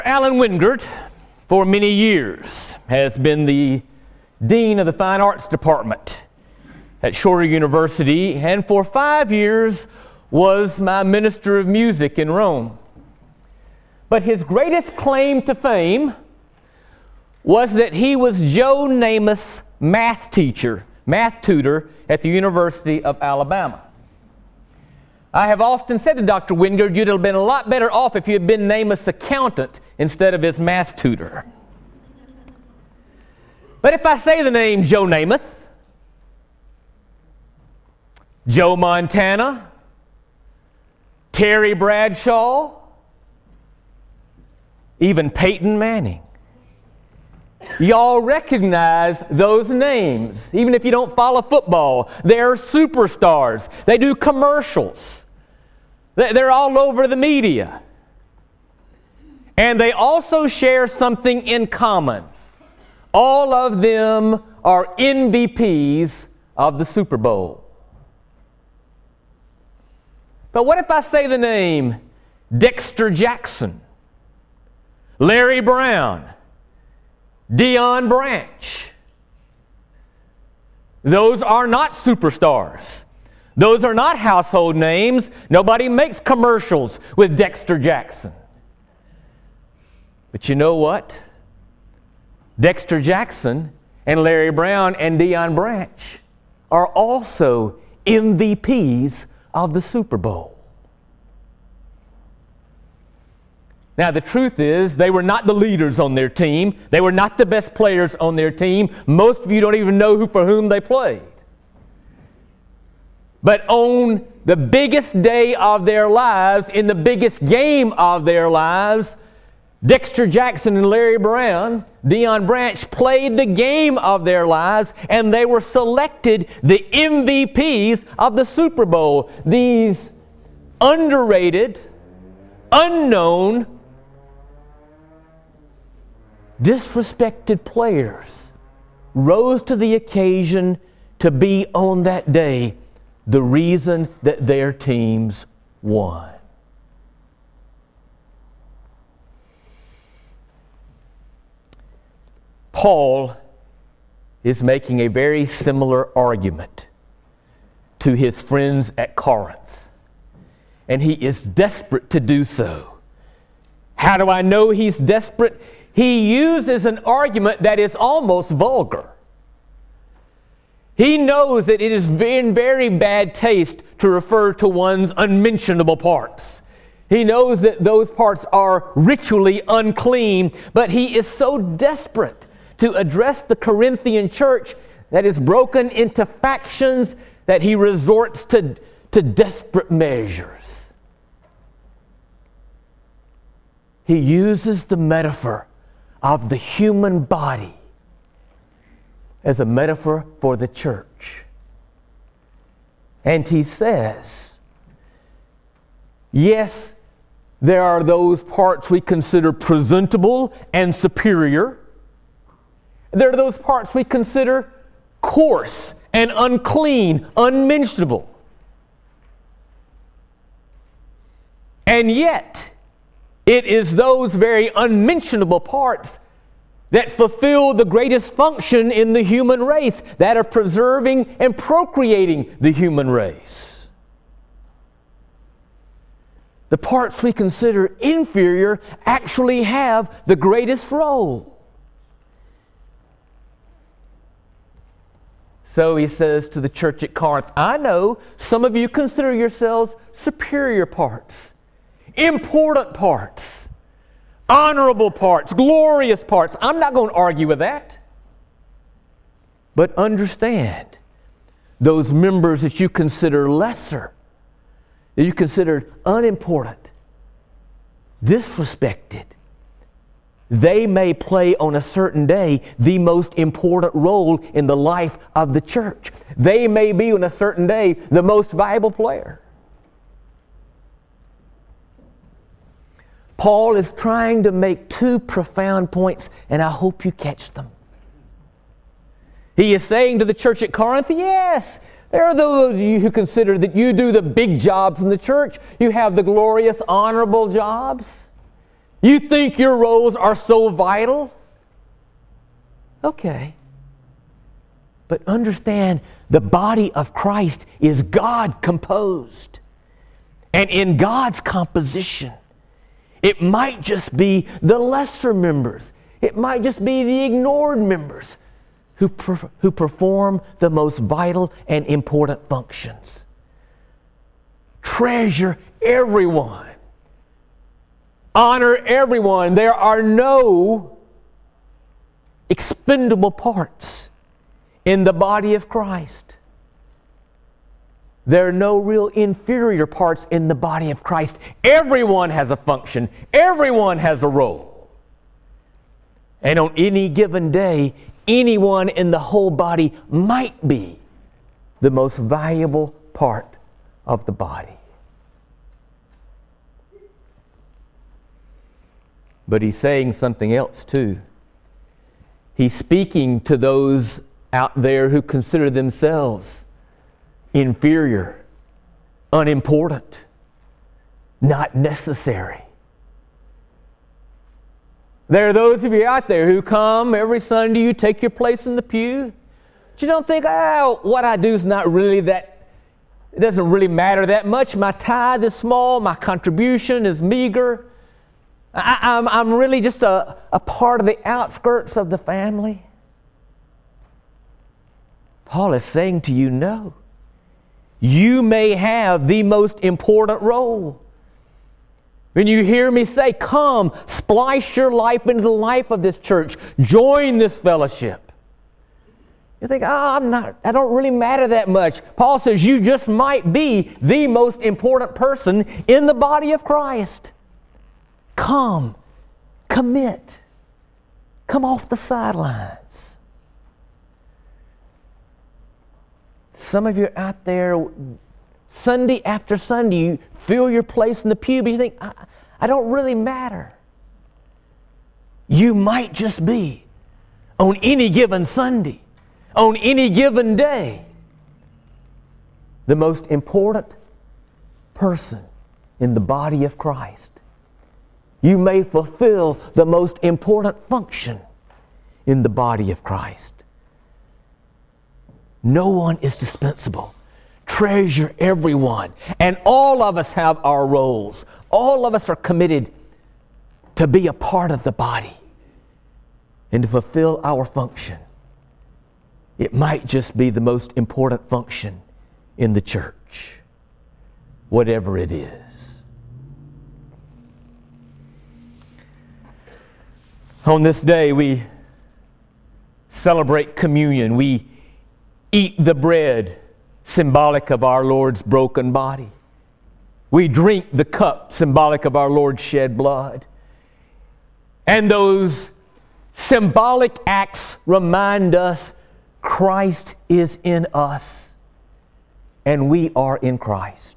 Alan Wingert, for many years, has been the Dean of the Fine Arts Department at Shorter University, and for 5 years was my minister of music in Rome. But his greatest claim to fame was that he was Joe Namath's math tutor at the University of Alabama. I have often said to Dr. Wingert, you'd have been a lot better off if you had been Namath's accountant instead of his math tutor. But if I say the name Joe Namath, Joe Montana, Terry Bradshaw, even Peyton Manning, y'all recognize those names. Even if you don't follow football, they're superstars. They do commercials. They're all over the media. And they also share something in common. All of them are MVPs of the Super Bowl. But what if I say the name Dexter Jackson, Larry Brown, Deion Branch? Those are not superstars. Those are not household names. Nobody makes commercials with Dexter Jackson. But you know what? Dexter Jackson and Larry Brown and Deion Branch are also MVPs of the Super Bowl. Now, the truth is, they were not the leaders on their team. They were not the best players on their team. Most of you don't even know for whom they played. But on the biggest day of their lives, in the biggest game of their lives, Dexter Jackson and Larry Brown, Deion Branch played the game of their lives, and they were selected the MVPs of the Super Bowl. These underrated, unknown, disrespected players rose to the occasion to be on that day the reason that their teams won. Paul is making a very similar argument to his friends at Corinth, and he is desperate to do so. How do I know he's desperate? He uses an argument that is almost vulgar. He knows that it is in very bad taste to refer to one's unmentionable parts. He knows that those parts are ritually unclean, but he is so desperate to address the Corinthian church that is broken into factions that he resorts to desperate measures. He uses the metaphor of the human body as a metaphor for the church. And he says, yes, there are those parts we consider presentable and superior. There are those parts we consider coarse and unclean, unmentionable. And yet, it is those very unmentionable parts that fulfill the greatest function in the human race, that of preserving and procreating the human race. The parts we consider inferior actually have the greatest role. So he says to the church at Corinth, I know some of you consider yourselves superior parts, important parts, honorable parts, glorious parts. I'm not going to argue with that. But understand, those members that you consider lesser, that you consider unimportant, disrespected, they may play on a certain day the most important role in the life of the church. They may be on a certain day the most valuable player. Paul is trying to make two profound points, and I hope you catch them. He is saying to the church at Corinth, yes, there are those of you who consider that you do the big jobs in the church. You have the glorious, honorable jobs. You think your roles are so vital? Okay. But understand, the body of Christ is God composed. And in God's composition, it might just be the lesser members. It might just be the ignored members who perform the most vital and important functions. Treasure everyone. Honor everyone. There are no expendable parts in the body of Christ. There are no real inferior parts in the body of Christ. Everyone has a function. Everyone has a role. And on any given day, anyone in the whole body might be the most valuable part of the body. But he's saying something else too. He's speaking to those out there who consider themselves inferior, unimportant, not necessary. There are those of you out there who come every Sunday, you take your place in the pew. But you don't think, what I do is not really that, it doesn't really matter that much. My tithe is small, my contribution is meager. I'm really just a part of the outskirts of the family. Paul is saying to you, no. You may have the most important role. When you hear me say, come, splice your life into the life of this church, join this fellowship. You think, I don't really matter that much. Paul says you just might be the most important person in the body of Christ. Come, commit, come off the sidelines. Some of you are out there, Sunday after Sunday, you fill your place in the pew, but you think, I don't really matter. You might just be, on any given Sunday, on any given day, the most important person in the body of Christ. You may fulfill the most important function in the body of Christ. No one is dispensable. Treasure everyone. And all of us have our roles. All of us are committed to be a part of the body and to fulfill our function. It might just be the most important function in the church, whatever it is. On this day, we celebrate communion. We eat the bread, symbolic of our Lord's broken body. We drink the cup, symbolic of our Lord's shed blood. And those symbolic acts remind us Christ is in us and we are in Christ.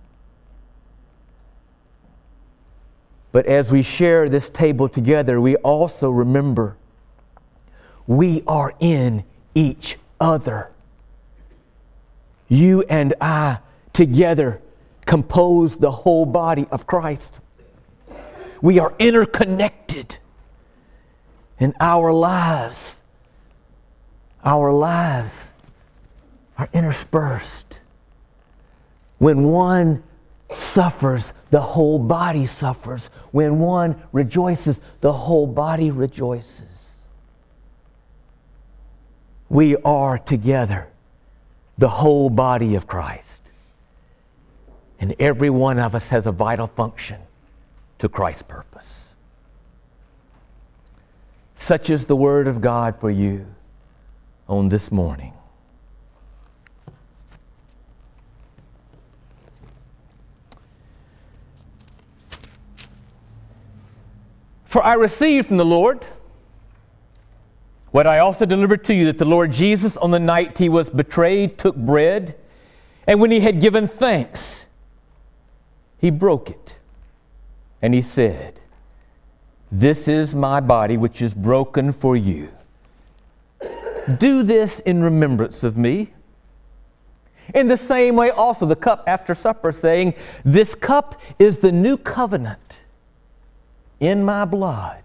But as we share this table together, we also remember we are in each other. You and I together compose the whole body of Christ. We are interconnected, and our lives are interspersed. When one suffers, the whole body suffers. When one rejoices, the whole body rejoices. We are together, the whole body of Christ. And every one of us has a vital function to Christ's purpose. Such is the Word of God for you on this morning. For I received from the Lord what I also delivered to you, that the Lord Jesus, on the night he was betrayed, took bread, and when he had given thanks, he broke it, and he said, "This is my body, which is broken for you. Do this in remembrance of me." In the same way also the cup after supper, saying, "This cup is the new covenant in my blood.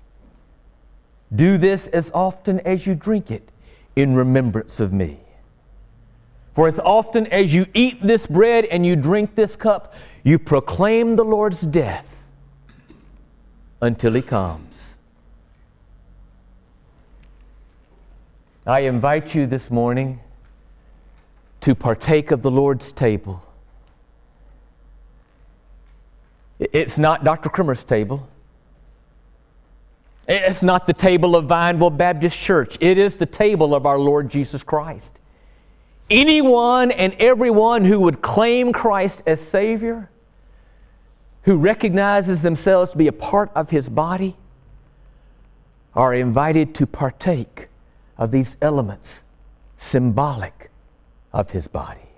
Do this as often as you drink it in remembrance of me. For as often as you eat this bread and you drink this cup, you proclaim the Lord's death until He comes. I invite you this morning to partake of the Lord's table. It's not Dr. Krimmer's table. It's not the table of Vineville Baptist Church. It is the table of our Lord Jesus Christ. Anyone and everyone who would claim Christ as Savior, who recognizes themselves to be a part of His body, are invited to partake of these elements symbolic of His body.